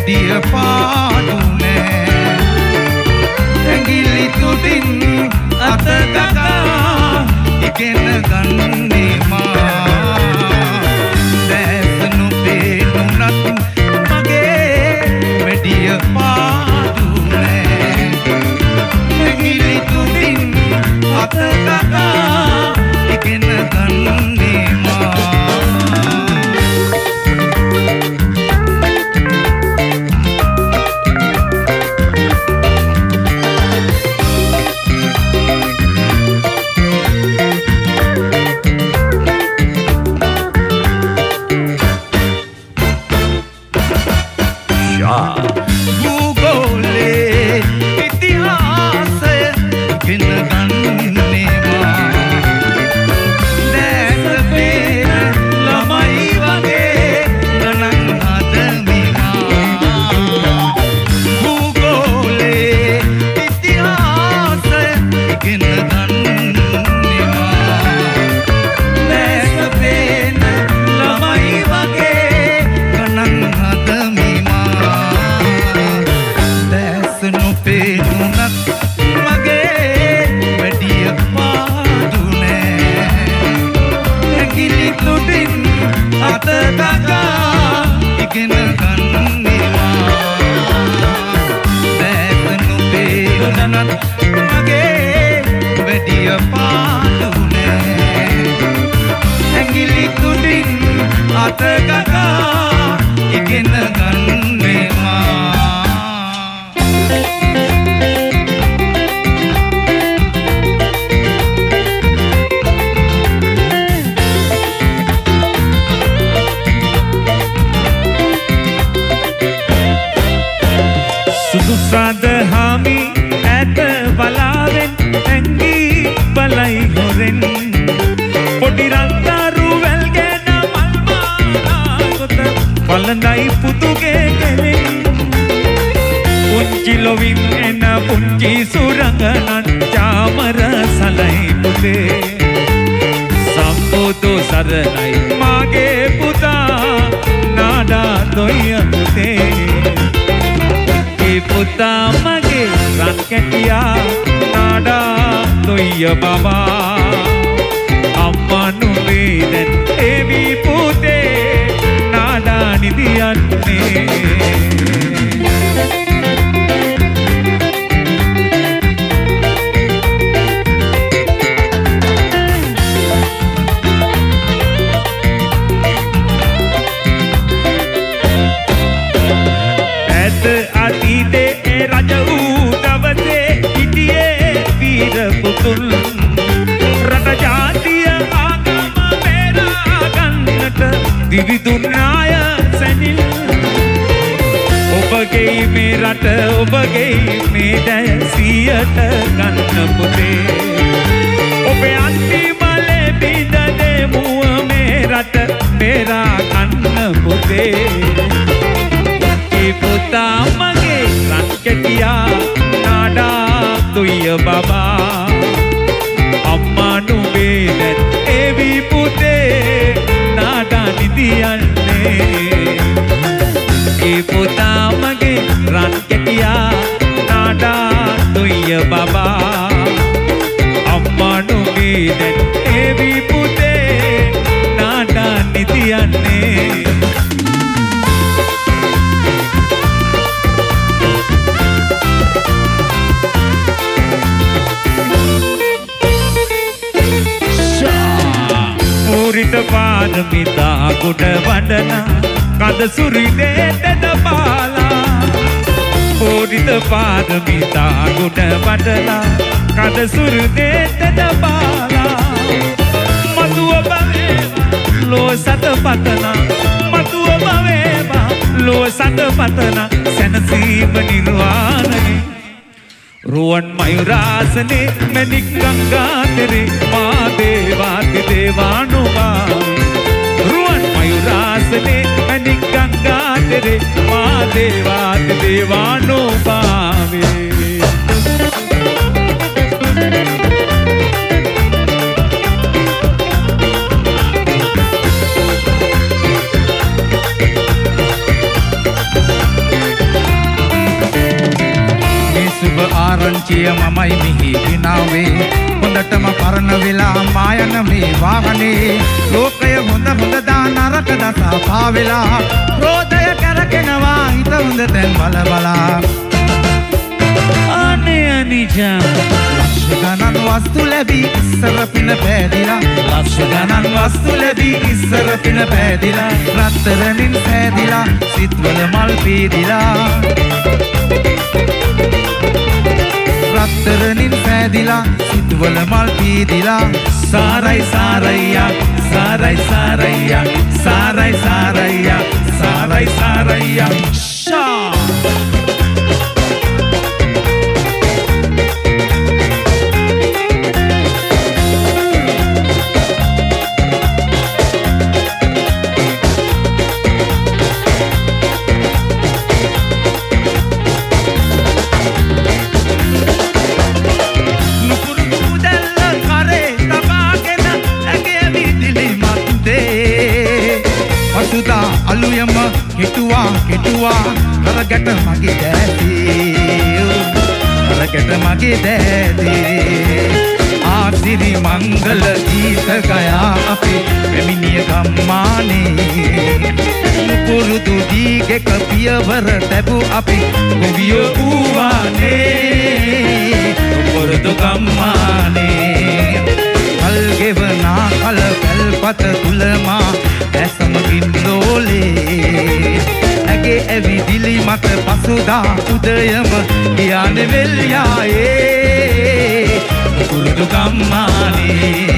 වැඩිය පාඩු නෑ ඇඟිලි තුඩින් අත ගගා ඉගෙන ගන්නේ මා දැසනු පේනුනත් මගේ වැඩිය පාඩු නෑ ඇඟිලි තුඩින් අත ගගා ඉගෙන ගන්නේ මා रुवन मयूरासने मैनिक गंगा तेरे माँ देवाति देवानुभावे रुवन मयूरासने मैनिक गंगा तेरे माँ देवाति देवानुभावे සුබ ආරංචිය මමයි මිහි විනාවේ හොඳටම පරණ වෙලා මායන මේ වාහනේ ලෝකය හොඳ දා නරක දසා පාවෙලා ක්‍රෝධය කරගෙනවා හිත හොඳ තැන් බලා අනේ අනිජා ලක්ෂ ගණන් වස්තු ලැබී ඉස්සර පින පෑදිලා ලක්ෂ ගණන් වස්තු ලැබී ඉස්සර පින පෑදිලා රත්තරනින් සෑදිලා සිත්වල මල් පීදිලා රත්තරනින් සෑදිලා සිත්වල මල් පීදිලා සාරයි සාරයියා සාරයි සාරයියා සාරයි සාරයියා සාරයි සාරයියා ෂා අලුයම කෙටුවා කරගැට මගේ දෑදී කරගැට මගේ දෑදී ආසිරි මංගල ගීත ගයා අපේ පැමිණිය ගම්මානේ නුපුරුදු දීගෙක පියවර තැබූ අපි ගොවියෝ වූවානේ නුපුරුදු ගම්මානේ කල්ගෙවනා කල පැල්පත තුලමා ඇසමගින් ලෝලේ ඇගේ ඇවිදිලි මත පසුදා උදයම ගියානේ වෙල්යායේ කුරුදු ගම්මානේ